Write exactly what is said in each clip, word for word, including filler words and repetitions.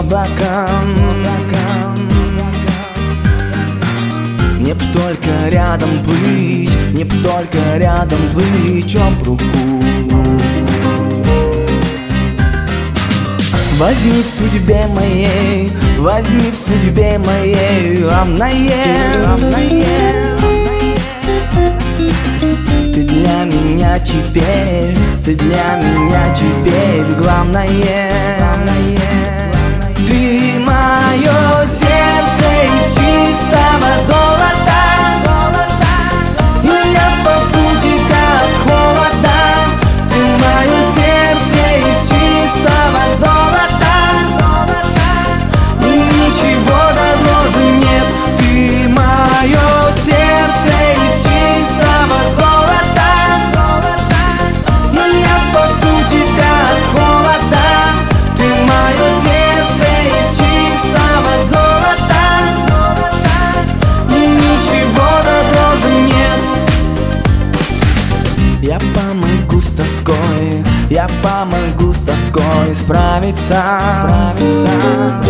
облакам. Мне б только рядом плыть, мне б только рядом плыть об руку. Возьми в судьбе моей, возьми в судьбе моей главное, главное. Ты для меня теперь, ты для меня теперь главное, главное. Ты мое сердце из чистого золота, и я спасу тебя от холода. Ты мое сердце из чистого золота, и ничего дороже нет. Ты мое сердце из чистого золота, и я спасу тебя от холода. Ты мое сердце из чистого золота, и ничего дороже нет. Я помогу с тоской, я помогу с тоской справиться, справиться.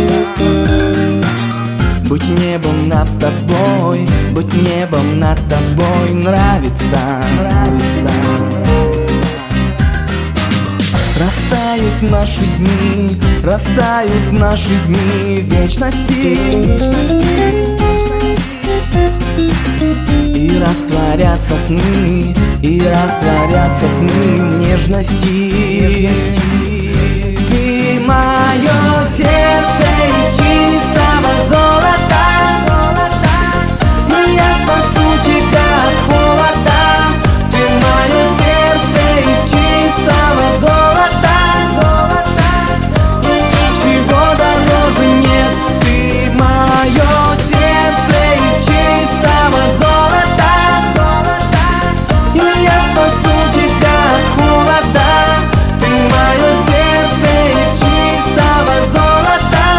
Быть небом над тобой, быть небом над тобой нравится, нравится. Растают наши дни, растают наши дни в вечности, вечности. И растворятся сны, и растворятся сны в нежности. Ты мое сердце из чистого золота, и я спасу тебя от холода. Ты мое сердце из чистого золота, и ничего дороже нет. Ты мое сердце из чистого золота, и я спасу тебя от холода. Ты мое сердце из чистого золота,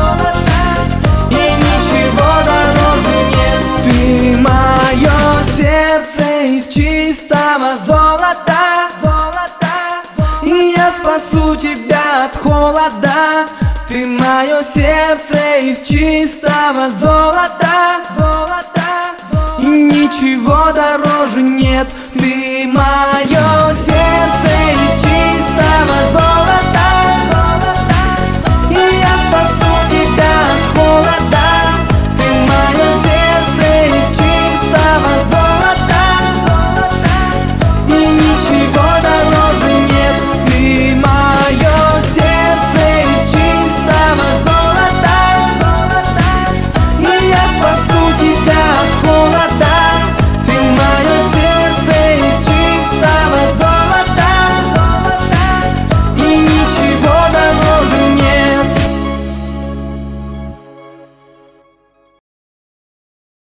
и ничего дороже нет. Ты мое сердце из чистого золота, и я спасу тебя от холода. Ты мое сердце из чистого золота, и ничего дороже нет. Ты мое сердце.